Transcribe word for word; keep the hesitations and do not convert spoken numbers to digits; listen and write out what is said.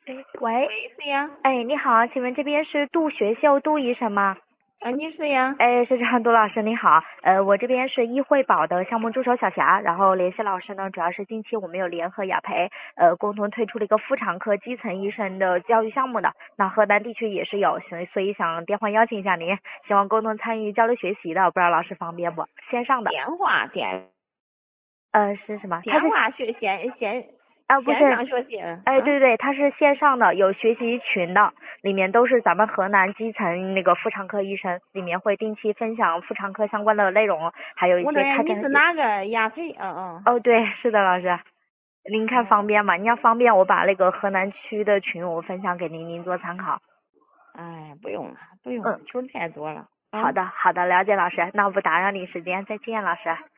哎，喂， 喂，是呀。 哎，你好，请问这边是杜学秀杜医生吗？ 啊，你是呀？ 哎，是这样，杜老师你好，呃，我这边是易惠宝的项目助手小霞，然后联系老师呢，主要是近期我们有联合雅培，呃，共同推出了一个妇产科基层医生的教育项目的，那河南地区也是有，所以所以想电话邀请一下您，希望共同参与交流学习的，不知道老师方便不？线上的， 电话电呃，是什么？他是电话学线线啊，不线是， 上学习。 哎， 嗯， 对对，它是线上的，有学习群的，里面都是咱们河南基层那个妇产科医生，里面会定期分享妇产科相关的内容，还有一些我这儿你开展学。 是哪个雅培？嗯嗯。 哦，对，是的，老师，您看方哦， 便吗？您要方便，我把那个河南区的群我分享给您，您做参考。 哎，不用了，不用了， 嗯， 群儿太多了。嗯。 好的，好的，了解老师，那我不打扰你时间，再见，老师。